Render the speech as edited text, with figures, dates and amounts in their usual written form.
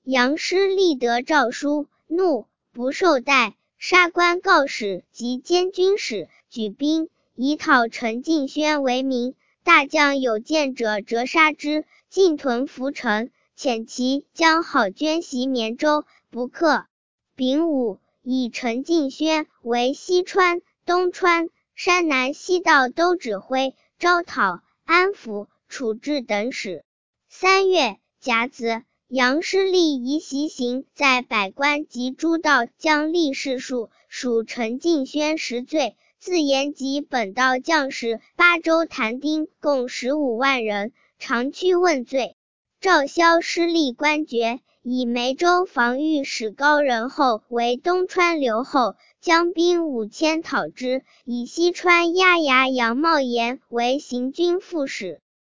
杨师立得诏书，怒，不受待，杀官告使及监军使，举兵以讨陈敬轩为名。大将有见者折杀之，进屯涪城，遣其将好捐袭绵州，不克。丙午，以陈敬轩为西川、东川、山南西道都指挥，招讨、安抚、处置等使。3月甲子，杨师立移袭行在百官及诸道将立事数，属陈敬轩10罪。自延及本道将士8州谈丁共15万人，长驱问罪。诏萧师立官爵，以梅州防御使高仁厚为东川留后，将兵5000讨之，以西川押牙杨茂言为行军副使。